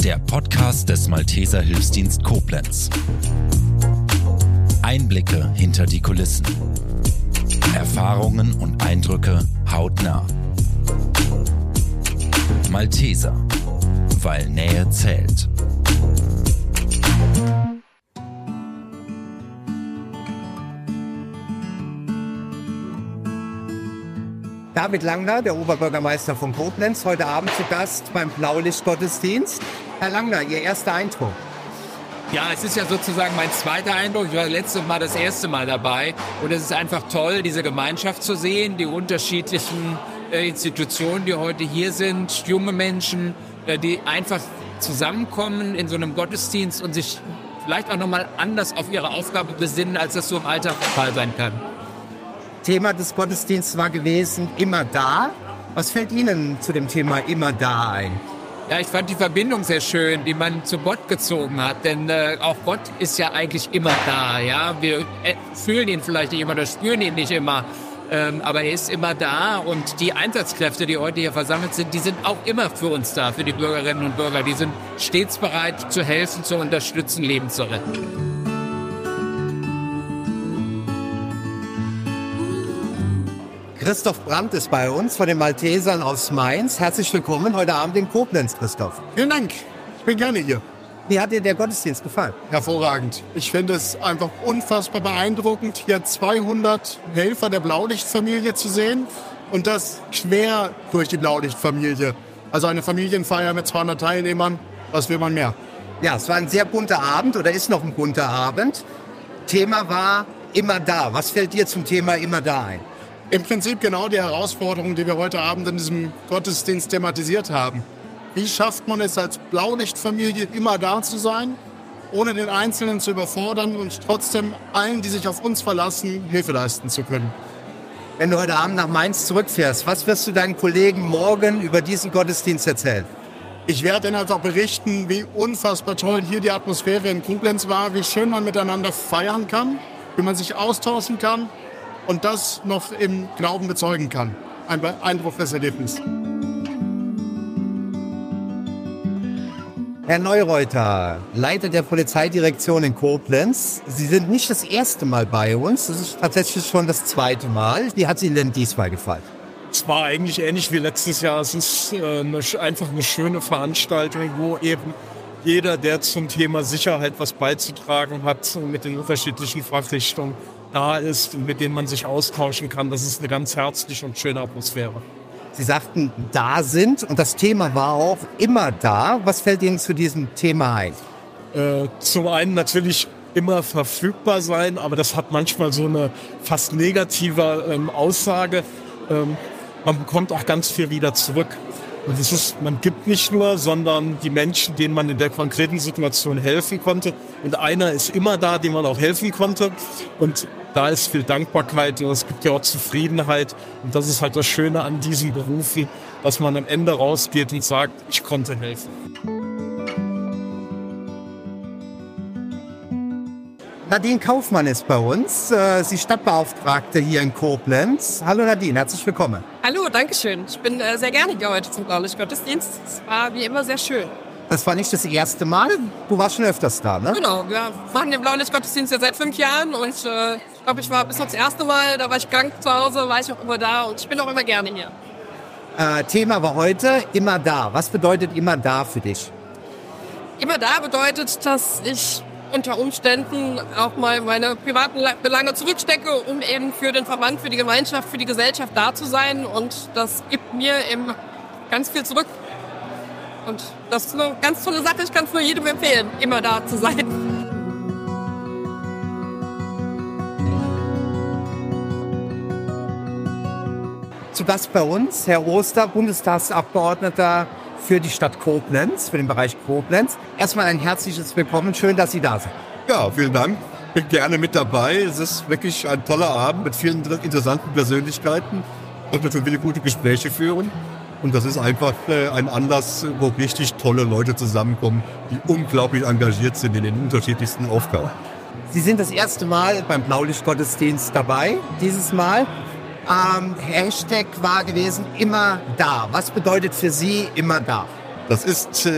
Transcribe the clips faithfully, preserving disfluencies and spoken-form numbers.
der Podcast des Malteser Hilfsdienst Koblenz. Einblicke hinter die Kulissen. Erfahrungen und Eindrücke hautnah. Malteser, weil Nähe zählt. David Langner, der Oberbürgermeister von Koblenz, heute Abend zu Gast beim Blaulichtgottesdienst. Herr Langner, Ihr erster Eindruck? Ja, es ist ja sozusagen mein zweiter Eindruck. Ich war letztes Mal das erste Mal dabei. Und es ist einfach toll, diese Gemeinschaft zu sehen, die unterschiedlichen äh, Institutionen, die heute hier sind, junge Menschen, äh, die einfach zusammenkommen in so einem Gottesdienst und sich vielleicht auch nochmal anders auf ihre Aufgabe besinnen, als das so im Alltag der Fall sein kann. Thema des Gottesdienstes war gewesen, immer da. Was fällt Ihnen zu dem Thema immer da ein? Ja, ich fand die Verbindung sehr schön, die man zu Gott gezogen hat, denn äh, auch Gott ist ja eigentlich immer da, ja. Wir äh, fühlen ihn vielleicht nicht immer oder spüren ihn nicht immer, ähm, aber er ist immer da und die Einsatzkräfte, die heute hier versammelt sind, die sind auch immer für uns da, für die Bürgerinnen und Bürger. Die sind stets bereit zu helfen, zu unterstützen, Leben zu retten. Christoph Brandt ist bei uns von den Maltesern aus Mainz. Herzlich willkommen heute Abend in Koblenz, Christoph. Vielen Dank. Ich bin gerne hier. Wie hat dir der Gottesdienst gefallen? Hervorragend. Ich finde es einfach unfassbar beeindruckend, hier zweihundert Helfer der Blaulichtfamilie zu sehen und das quer durch die Blaulichtfamilie. Also eine Familienfeier mit zweihundert Teilnehmern, was will man mehr? Ja, es war ein sehr bunter Abend oder ist noch ein bunter Abend. Thema war immer da. Was fällt dir zum Thema immer da ein? Im Prinzip genau die Herausforderung, die wir heute Abend in diesem Gottesdienst thematisiert haben. Wie schafft man es als Blaulichtfamilie immer da zu sein, ohne den Einzelnen zu überfordern und trotzdem allen, die sich auf uns verlassen, Hilfe leisten zu können? Wenn du heute Abend nach Mainz zurückfährst, was wirst du deinen Kollegen morgen über diesen Gottesdienst erzählen? Ich werde ihnen einfach berichten, wie unfassbar toll hier die Atmosphäre in Koblenz war, wie schön man miteinander feiern kann, wie man sich austauschen kann und das noch im Glauben bezeugen kann. Ein beeindruckendes Erlebnis. Herr Neureuter, Leiter der Polizeidirektion in Koblenz. Sie sind nicht das erste Mal bei uns, das ist tatsächlich schon das zweite Mal. Wie hat es Ihnen denn diesmal gefallen? Es war eigentlich ähnlich wie letztes Jahr. Es ist äh, eine, einfach eine schöne Veranstaltung, wo eben jeder, der zum Thema Sicherheit was beizutragen hat, mit den unterschiedlichen Fachrichtungen da ist und mit denen man sich austauschen kann. Das ist eine ganz herzliche und schöne Atmosphäre. Sie sagten, da sind und das Thema war auch immer da. Was fällt Ihnen zu diesem Thema ein? Äh, zum einen natürlich immer verfügbar sein, aber das hat manchmal so eine fast negative ähm, Aussage. Ähm, man bekommt auch ganz viel wieder zurück. Und es ist, man gibt nicht nur, sondern die Menschen, denen man in der konkreten Situation helfen konnte. Und einer ist immer da, dem man auch helfen konnte. Und da ist viel Dankbarkeit und es gibt ja auch Zufriedenheit. Und das ist halt das Schöne an diesen Berufen, dass man am Ende rausgeht und sagt, ich konnte helfen. Nadine Kaufmann ist bei uns, sie Stadtbeauftragte hier in Koblenz. Hallo Nadine, herzlich willkommen. Hallo, danke schön. Ich bin äh, sehr gerne hier heute zum Blaulichtgottesdienst. Es war wie immer sehr schön. Das war nicht das erste Mal, du warst schon öfters da, ne? Genau, wir machen den Blaulichtgottesdienst ja seit fünf Jahren und äh, ich glaube, ich war bis noch das erste Mal, da war ich krank zu Hause, war ich auch immer da und ich bin auch immer gerne hier. Äh, Thema war heute immer da. Was bedeutet immer da für dich? Immer da bedeutet, dass ich unter Umständen auch mal meine privaten Belange zurückstecke, um eben für den Verband, für die Gemeinschaft, für die Gesellschaft da zu sein. Und das gibt mir eben ganz viel zurück. Und das ist eine ganz tolle Sache. Ich kann es nur jedem empfehlen, immer da zu sein. Zu Gast bei uns, Herr Oster, Bundestagsabgeordneter für die Stadt Koblenz, für den Bereich Koblenz. Erstmal ein herzliches Willkommen, schön, dass Sie da sind. Ja, vielen Dank. Ich bin gerne mit dabei. Es ist wirklich ein toller Abend mit vielen interessanten Persönlichkeiten und wir können viele gute Gespräche führen. Und das ist einfach äh, ein Anlass, wo richtig tolle Leute zusammenkommen, die unglaublich engagiert sind in den unterschiedlichsten Aufgaben. Sie sind das erste Mal beim Blaulichtgottesdienst dabei, dieses Mal. Ähm, Hashtag war gewesen, immer da. Was bedeutet für Sie immer da? Das ist äh,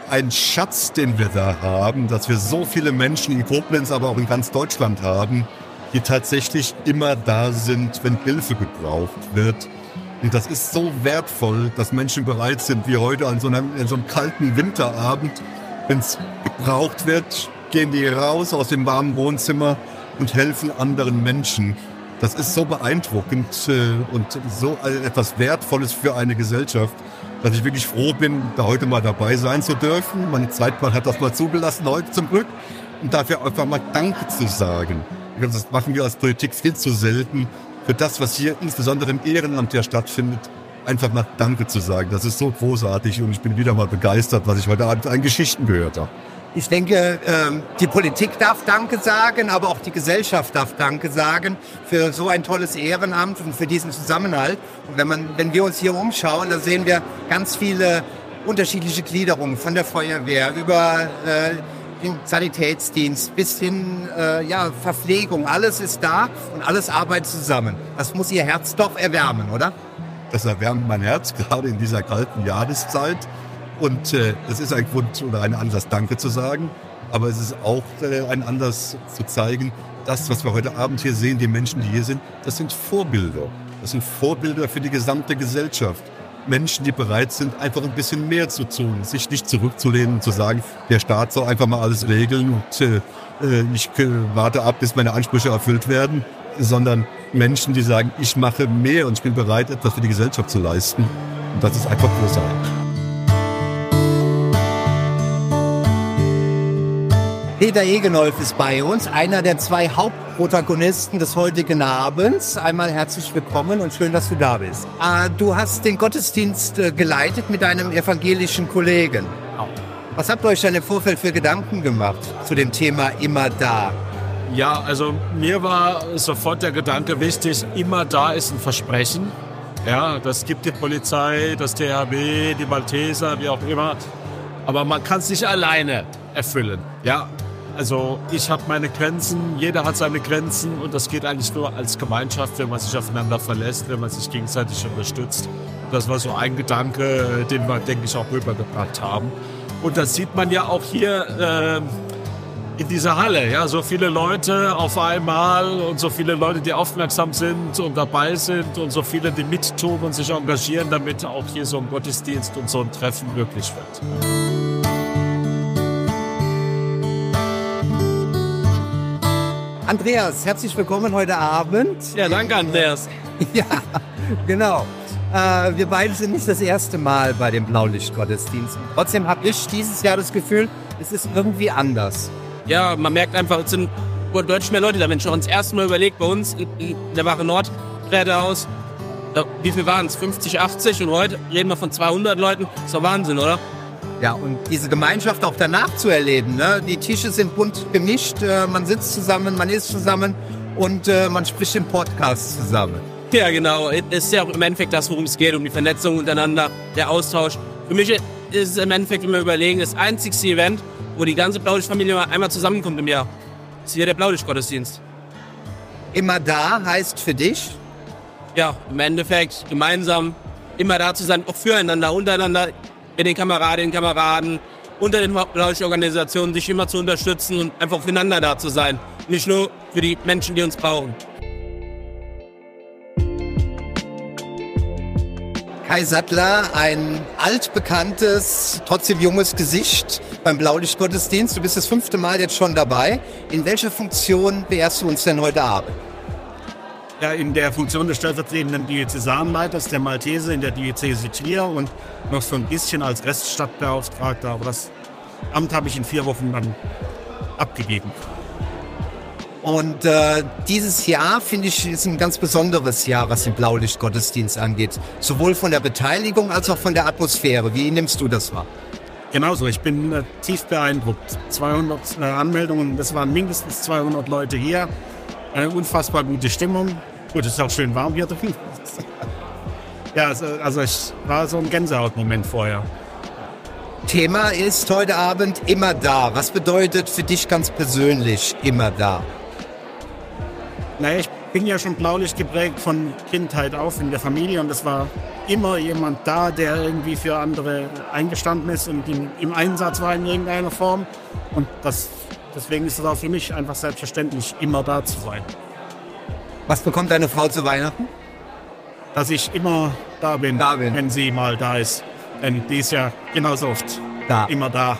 ein Schatz, den wir da haben, dass wir so viele Menschen in Koblenz, aber auch in ganz Deutschland haben, die tatsächlich immer da sind, wenn Hilfe gebraucht wird. Und das ist so wertvoll, dass Menschen bereit sind, wie heute an so einem, an so einem kalten Winterabend, wenn es gebraucht wird, gehen die raus aus dem warmen Wohnzimmer und helfen anderen Menschen. Das ist so beeindruckend und so etwas Wertvolles für eine Gesellschaft, dass ich wirklich froh bin, da heute mal dabei sein zu dürfen. Meine Zeitplan hat das mal zugelassen, heute zum Glück. Und dafür einfach mal Danke zu sagen. Das machen wir als Politik viel zu selten. Für das, was hier insbesondere im Ehrenamt ja stattfindet, einfach mal Danke zu sagen. Das ist so großartig und ich bin wieder mal begeistert, was ich heute Abend an Geschichten gehört habe. Ich denke, die Politik darf Danke sagen, aber auch die Gesellschaft darf Danke sagen für so ein tolles Ehrenamt und für diesen Zusammenhalt. Und wenn man, wenn wir uns hier umschauen, da sehen wir ganz viele unterschiedliche Gliederungen von der Feuerwehr über äh, den Sanitätsdienst bis hin äh, ja, Verpflegung. Alles ist da und alles arbeitet zusammen. Das muss Ihr Herz doch erwärmen, oder? Das erwärmt mein Herz, gerade in dieser kalten Jahreszeit. Und äh, es ist ein Grund oder ein Anlass, Danke zu sagen. Aber es ist auch äh, ein Anlass zu zeigen, das, was wir heute Abend hier sehen, die Menschen, die hier sind, das sind Vorbilder. Das sind Vorbilder für die gesamte Gesellschaft. Menschen, die bereit sind, einfach ein bisschen mehr zu tun, sich nicht zurückzulehnen und zu sagen, der Staat soll einfach mal alles regeln und äh, ich äh, warte ab, bis meine Ansprüche erfüllt werden, sondern Menschen, die sagen, ich mache mehr und ich bin bereit, etwas für die Gesellschaft zu leisten. Und das ist einfach großartig. Peter Egenolf ist bei uns, einer der zwei Hauptprotagonisten des heutigen Abends. Einmal herzlich willkommen und schön, dass du da bist. Äh, du hast den Gottesdienst äh, geleitet mit deinem evangelischen Kollegen. Was habt ihr euch denn im Vorfeld für Gedanken gemacht zu dem Thema immer da? Ja, also mir war sofort der Gedanke wichtig, immer da ist ein Versprechen. Ja, das gibt die Polizei, das T H B, die Malteser, wie auch immer. Aber man kann es nicht alleine erfüllen. Ja, also ich habe meine Grenzen, jeder hat seine Grenzen und das geht eigentlich nur als Gemeinschaft, wenn man sich aufeinander verlässt, wenn man sich gegenseitig unterstützt. Das war so ein Gedanke, den wir, denke ich, auch rübergebracht haben. Und das sieht man ja auch hier äh, in dieser Halle. Ja, so viele Leute auf einmal und so viele Leute, die aufmerksam sind und dabei sind und so viele, die mittun und sich engagieren, damit auch hier so ein Gottesdienst und so ein Treffen möglich wird. Andreas, herzlich willkommen heute Abend. Ja, danke Andreas. Ja, genau. Äh, wir beide sind nicht das erste Mal bei dem Blaulichtgottesdienst. Trotzdem habe ich dieses Jahr das Gefühl, es ist irgendwie anders. Ja, man merkt einfach, es sind deutlich mehr Leute da. Wenn ich uns das erste Mal überlegt, bei uns in, in der Wache Nord, Pferdehaus, da, wie viel waren es? fünfzig, achtzig und heute reden wir von zweihundert Leuten. Das ist doch Wahnsinn, oder? Ja, und diese Gemeinschaft auch danach zu erleben, ne? Die Tische sind bunt gemischt, äh, man sitzt zusammen, man isst zusammen und äh, man spricht im Podcast zusammen. Ja, genau. Es ist ja auch im Endeffekt das, worum es geht, um die Vernetzung untereinander, der Austausch. Für mich ist es im Endeffekt, wenn wir überlegen, das einzigste Event, wo die ganze Blaulichtfamilie einmal zusammenkommt im Jahr. Das ist hier der Blaulichtgottesdienst. Immer da heißt für dich? Ja, im Endeffekt gemeinsam immer da zu sein, auch füreinander, untereinander, mit den Kameradinnen, Kameraden, unter den Blaulichtorganisationen, sich immer zu unterstützen und einfach füreinander da zu sein. Nicht nur für die Menschen, die uns brauchen. Kai Sattler, ein altbekanntes, trotzdem junges Gesicht beim Blaulichtgottesdienst. Du bist das fünfte Mal jetzt schon dabei. In welcher Funktion beehrst du uns denn heute Abend? Ja, in der Funktion des stellvertretenden Diözesanleiters der Malteser in der Diözese Trier und noch so ein bisschen als Reststadtbeauftragter. Aber das Amt habe ich in vier Wochen dann abgegeben. Und äh, dieses Jahr, finde ich, ist ein ganz besonderes Jahr, was den Blaulichtgottesdienst angeht. Sowohl von der Beteiligung als auch von der Atmosphäre. Wie nimmst du das wahr? Genauso, ich bin äh, tief beeindruckt. zweihundert äh, Anmeldungen, das waren mindestens zweihundert Leute hier. Eine unfassbar gute Stimmung. Gut, es ist auch schön warm hier drin. Ja, also, also es war so ein Gänsehautmoment vorher. Thema ist heute Abend immer da. Was bedeutet für dich ganz persönlich immer da? Naja, ich bin ja schon blaulicht geprägt von Kindheit auf in der Familie und das war immer jemand da, der irgendwie für andere eingestanden ist und im, im Einsatz war in irgendeiner Form. Und das, deswegen ist es auch für mich einfach selbstverständlich, immer da zu sein. Was bekommt deine Frau zu Weihnachten? Dass ich immer da bin, Da bin. wenn sie mal da ist. Denn die ist ja genauso oft Da. immer da.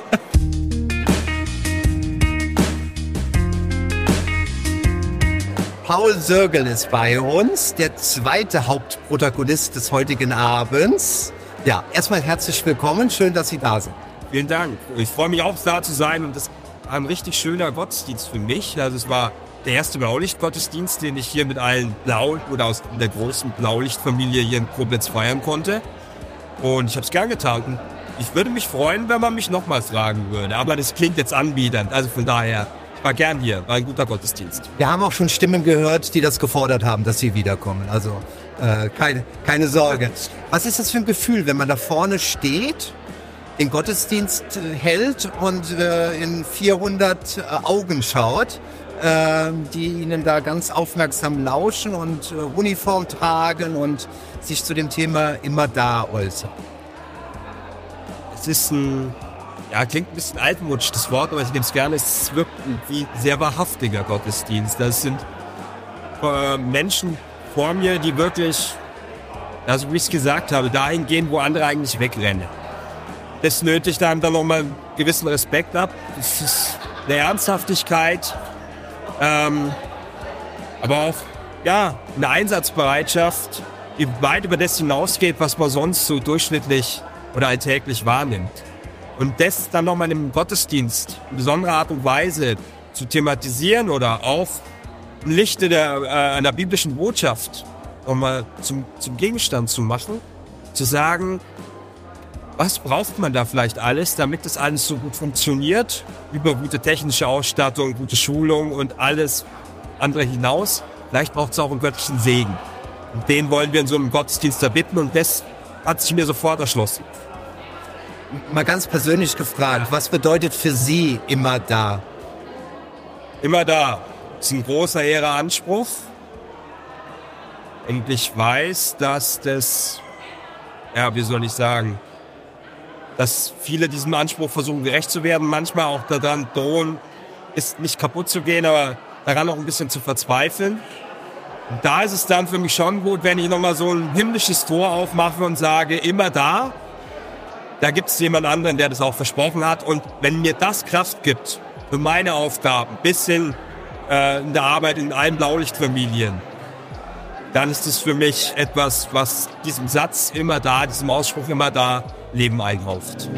Paul Sörgel ist bei uns, der zweite Hauptprotagonist des heutigen Abends. Ja, erstmal herzlich willkommen, schön, dass Sie da sind. Vielen Dank. Ich freue mich auch, da zu sein und das war ein richtig schöner Gottesdienst für mich. Also es war der erste Blaulicht-Gottesdienst, den ich hier mit allen Blau oder aus der großen Blaulichtfamilie hier in Koblenz feiern konnte. Und ich habe es gern getan. Und ich würde mich freuen, wenn man mich nochmal fragen würde. Aber das klingt jetzt anbiedernd. Also von daher, ich war gern hier. War ein guter Gottesdienst. Wir haben auch schon Stimmen gehört, die das gefordert haben, dass Sie wiederkommen. Also äh, keine, keine Sorge. Was ist das für ein Gefühl, wenn man da vorne steht, den Gottesdienst äh, hält und äh, in vierhundert äh, Augen schaut, äh, die Ihnen da ganz aufmerksam lauschen und äh, Uniform tragen und sich zu dem Thema immer da äußern? Es ist ein, ja, klingt ein bisschen altmodisch, das Wort, aber ich nehme es gerne. Es wirkt wie ein sehr wahrhaftiger Gottesdienst. Das sind äh, Menschen vor mir, die wirklich, also wie ich es gesagt habe, dahin gehen, wo andere eigentlich wegrennen. Das nötigt einem dann nochmal einen gewissen Respekt ab. Das ist eine Ernsthaftigkeit, ähm, aber auch ja, eine Einsatzbereitschaft, die weit über das hinausgeht, was man sonst so durchschnittlich oder alltäglich wahrnimmt. Und das dann nochmal im Gottesdienst in besonderer Art und Weise zu thematisieren oder auch im Lichte der, äh, einer biblischen Botschaft nochmal zum, zum Gegenstand zu machen, zu sagen, was braucht man da vielleicht alles, damit das alles so gut funktioniert, über gute technische Ausstattung, gute Schulung und alles andere hinaus. Vielleicht braucht es auch einen göttlichen Segen. Und den wollen wir in so einem Gottesdienst erbitten und das hat sich mir sofort erschlossen. Mal ganz persönlich gefragt, was bedeutet für Sie immer da? Immer da. Das ist ein großer, hehrer Anspruch. Und ich weiß, dass das, ja, wie soll ich sagen, dass viele diesem Anspruch versuchen, gerecht zu werden, manchmal auch daran drohen, ist nicht kaputt zu gehen, aber daran auch ein bisschen zu verzweifeln. Und da ist es dann für mich schon gut, wenn ich nochmal so ein himmlisches Tor aufmache und sage, immer da, da gibt es jemand anderen, der das auch versprochen hat. Und wenn mir das Kraft gibt für meine Aufgaben, bis hin äh, in der Arbeit in allen Blaulichtfamilien, dann ist es für mich etwas, was diesem Satz immer da, diesem Ausspruch immer da, Leben einhaucht.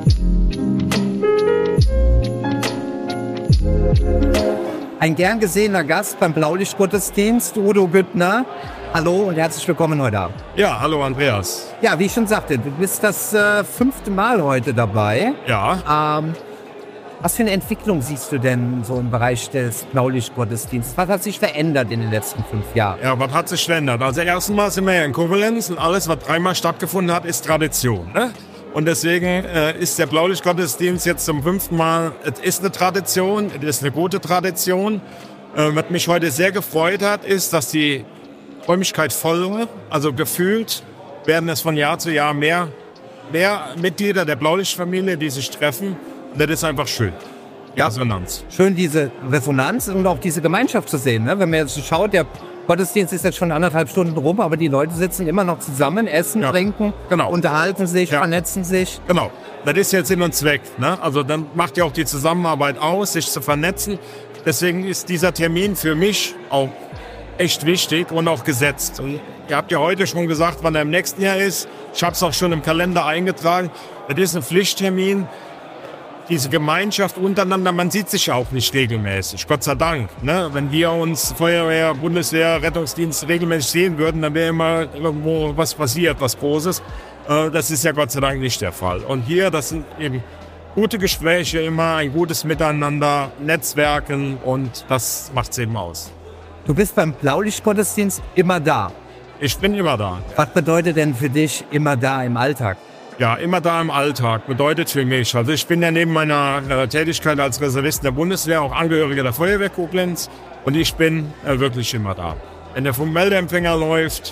Ein gern gesehener Gast beim Blaulichtgottesdienst, Udo Güttner. Hallo und herzlich willkommen heute Abend. Ja, hallo Andreas. Ja, wie ich schon sagte, du bist das äh, fünfte Mal heute dabei. Ja. Ähm, was für eine Entwicklung siehst du denn so im Bereich des Blaulichtgottesdienstes? Was hat sich verändert in den letzten fünf Jahren? Ja, was hat sich verändert? Also erstmal sind wir ja in Koblenz und alles, was dreimal stattgefunden hat, ist Tradition. Ne? Und deswegen äh, ist der Blaulichtgottesdienst jetzt zum fünften Mal, es ist eine Tradition, es ist eine gute Tradition. Äh, was mich heute sehr gefreut hat, ist, dass die Räumlichkeit voll war. Also gefühlt werden es von Jahr zu Jahr mehr, mehr Mitglieder der Blaulichtfamilie, die sich treffen. Und das ist einfach schön. Ja. Resonanz. Schön, diese Resonanz und auch diese Gemeinschaft zu sehen. Ne? Wenn man jetzt schaut, der Gottesdienst ist jetzt schon anderthalb Stunden rum, aber die Leute sitzen immer noch zusammen, essen, Ja, trinken, genau. unterhalten sich, Ja. vernetzen sich. Genau, das ist jetzt Sinn und Zweck. Ne? Also dann macht ja auch die Zusammenarbeit aus, sich zu vernetzen. Deswegen ist dieser Termin für mich auch echt wichtig und auch gesetzt. Und ihr habt ja heute schon gesagt, wann er im nächsten Jahr ist. Ich habe es auch schon im Kalender eingetragen. Das ist ein Pflichttermin. Diese Gemeinschaft untereinander, man sieht sich ja auch nicht regelmäßig, Gott sei Dank. Ne? Wenn wir uns Feuerwehr, Bundeswehr, Rettungsdienst regelmäßig sehen würden, dann wäre immer irgendwo was passiert, was Großes. Äh, das ist ja Gott sei Dank nicht der Fall. Und hier, das sind eben gute Gespräche immer, ein gutes Miteinander, Netzwerken und das macht es eben aus. Du bist beim Blaulichtgottesdienst immer da. Ich bin immer da. Was bedeutet denn für dich immer da im Alltag? Ja, immer da im Alltag bedeutet für mich. Also ich bin ja neben meiner äh, Tätigkeit als Reservist der Bundeswehr auch Angehöriger der Feuerwehr Koblenz und ich bin äh, wirklich immer da. Wenn der Funkmeldeempfänger läuft,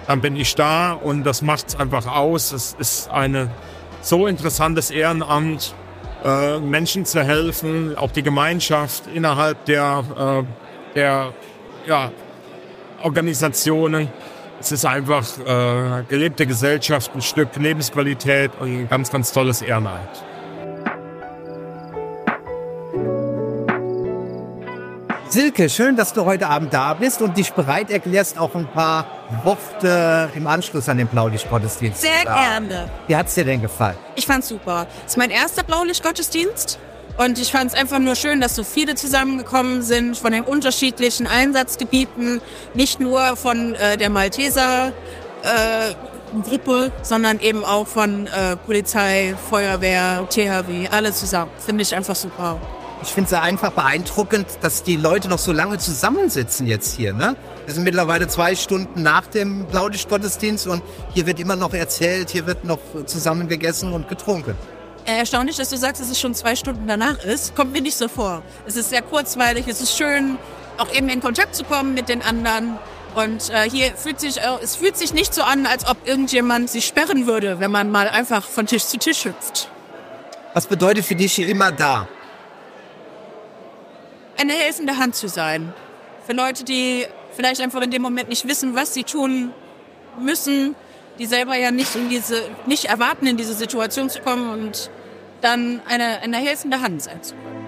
dann bin ich da und das macht es einfach aus. Es ist ein so interessantes Ehrenamt, äh, Menschen zu helfen, auch die Gemeinschaft innerhalb der, äh, der ja, Organisationen. Es ist einfach äh, gelebte Gesellschaft, ein Stück Lebensqualität und ein ganz, ganz tolles Ehrenamt. Silke, schön, dass du heute Abend da bist und dich bereit erklärst, auch ein paar Worte im Anschluss an den Blaulichtgottesdienst. Sehr gerne. Wie hat's dir denn gefallen? Ich fand's super. Es ist mein erster Blaulichtgottesdienst und ich fand's einfach nur schön, dass so viele zusammengekommen sind von den unterschiedlichen Einsatzgebieten, nicht nur von äh, der Malteser äh, Gruppe, sondern eben auch von äh, Polizei, Feuerwehr, T H W, alle zusammen. Finde ich einfach super. Ich finde es einfach beeindruckend, dass die Leute noch so lange zusammensitzen jetzt hier. Ne? Wir sind mittlerweile zwei Stunden nach dem Blaulichtgottesdienst und hier wird immer noch erzählt, hier wird noch zusammen gegessen und getrunken. Erstaunlich, dass du sagst, dass es schon zwei Stunden danach ist. Kommt mir nicht so vor. Es ist sehr kurzweilig, es ist schön, auch eben in Kontakt zu kommen mit den anderen. Und äh, hier fühlt sich, äh, es fühlt sich nicht so an, als ob irgendjemand sich sperren würde, wenn man mal einfach von Tisch zu Tisch hüpft. Was bedeutet für dich hier immer da? Eine helfende Hand zu sein. Für Leute, die vielleicht einfach in dem Moment nicht wissen, was sie tun müssen, die selber ja nicht in diese, nicht erwarten, in diese Situation zu kommen und dann eine, eine helfende Hand sein zu können.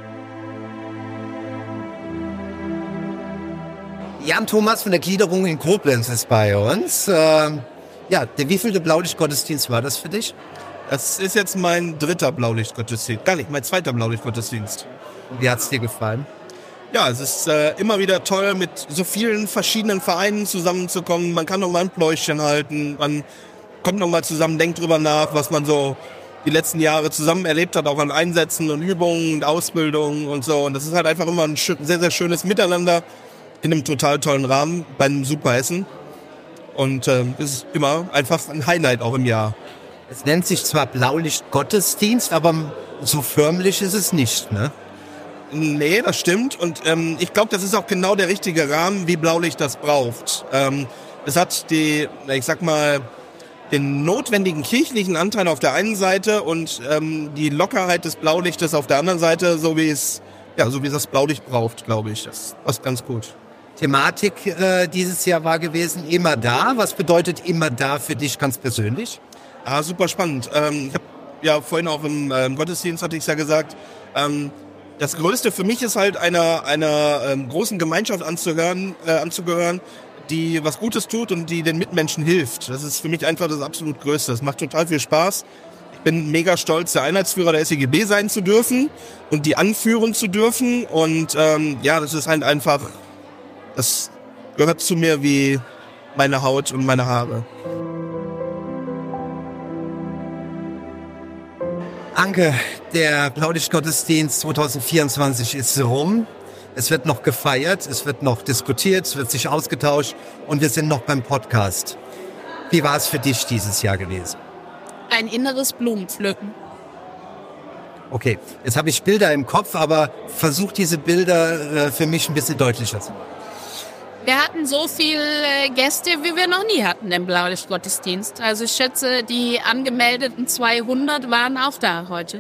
Jan Thomas von der Gliederung in Koblenz ist bei uns. Ähm, ja, der wievielte Blaulichtgottesdienst war das für dich? Das ist jetzt mein dritter Blaulichtgottesdienst. Gar nicht, mein zweiter Blaulichtgottesdienst. Wie hat's dir gefallen? Ja, es ist äh, immer wieder toll, mit so vielen verschiedenen Vereinen zusammenzukommen. Man kann noch mal ein Pläuschchen halten, man kommt noch mal zusammen, denkt drüber nach, was man so die letzten Jahre zusammen erlebt hat, auch an Einsätzen und Übungen und Ausbildungen und so. Und das ist halt einfach immer ein sehr, sehr schönes Miteinander in einem total tollen Rahmen bei einem super Essen. Und äh, es ist immer einfach ein Highlight auch im Jahr. Es nennt sich zwar Blaulichtgottesdienst, aber so förmlich ist es nicht, ne? Nee, das stimmt. Und ähm, ich glaube, das ist auch genau der richtige Rahmen, wie Blaulicht das braucht. Ähm, es hat die, ich sag mal, den notwendigen kirchlichen Anteil auf der einen Seite und ähm, die Lockerheit des Blaulichtes auf der anderen Seite, so wie es, ja, so wie es das Blaulicht braucht, glaube ich. Das ist ganz gut. Thematik äh, dieses Jahr war gewesen, immer da. Was bedeutet immer da für dich ganz persönlich? Ah, super spannend. Ähm, ich habe ja vorhin auch im, äh, im Gottesdienst, hatte ich es ja gesagt, ähm, das Größte für mich ist halt einer, einer ähm, großen Gemeinschaft anzugehören, äh, anzugehören, die was Gutes tut und die den Mitmenschen hilft. Das ist für mich einfach das absolut Größte. Das macht total viel Spaß. Ich bin mega stolz, der Einheitsführer der S E G B sein zu dürfen und die anführen zu dürfen. Und ähm, ja, das ist halt einfach, das gehört zu mir wie meine Haut und meine Haare. Anke, der Blaulichtgottesdienst zwanzig vierundzwanzig ist rum. Es wird noch gefeiert, es wird noch diskutiert, es wird sich ausgetauscht und wir sind noch beim Podcast. Wie war es für dich dieses Jahr gewesen? Ein inneres Blumenpflücken. Okay, jetzt habe ich Bilder im Kopf, aber versuch diese Bilder äh, für mich ein bisschen deutlicher zu machen. Wir hatten so viele Gäste, wie wir noch nie hatten im Blaulichtgottesdienst. Also ich schätze, die angemeldeten zweihundert waren auch da heute.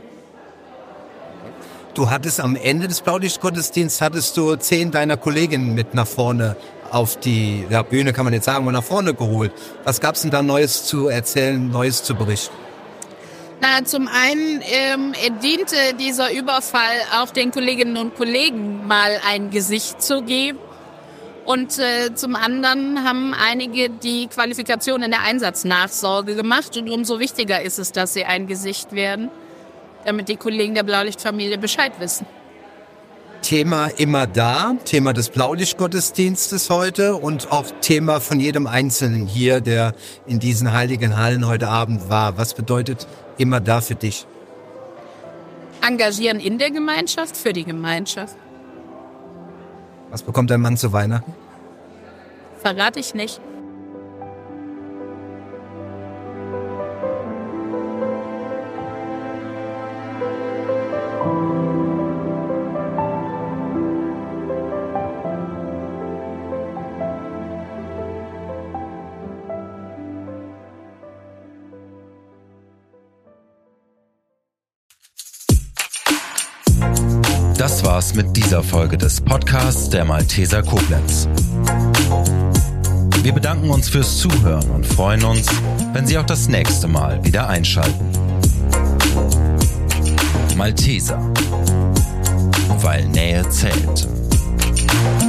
Du hattest am Ende des Blaulichtgottesdienstes hattest du zehn deiner Kolleginnen mit nach vorne auf die ja, Bühne, kann man jetzt sagen, nach vorne geholt. Was gab's denn da Neues zu erzählen, Neues zu berichten? Na, zum einen ähm, diente dieser Überfall auch den Kolleginnen und Kollegen mal ein Gesicht zu geben. Und äh, zum anderen haben einige die Qualifikation in der Einsatznachsorge gemacht. Und umso wichtiger ist es, dass sie ein Gesicht werden, damit die Kollegen der Blaulichtfamilie Bescheid wissen. Thema immer da, Thema des Blaulichtgottesdienstes heute und auch Thema von jedem Einzelnen hier, der in diesen heiligen Hallen heute Abend war. Was bedeutet immer da für dich? Engagieren in der Gemeinschaft, für die Gemeinschaft. Was bekommt dein Mann zu Weihnachten? Verrate ich nicht. Das war's mit dieser Folge des Podcasts der Malteser Koblenz. Wir bedanken uns fürs Zuhören und freuen uns, wenn Sie auch das nächste Mal wieder einschalten. Malteser, weil Nähe zählt.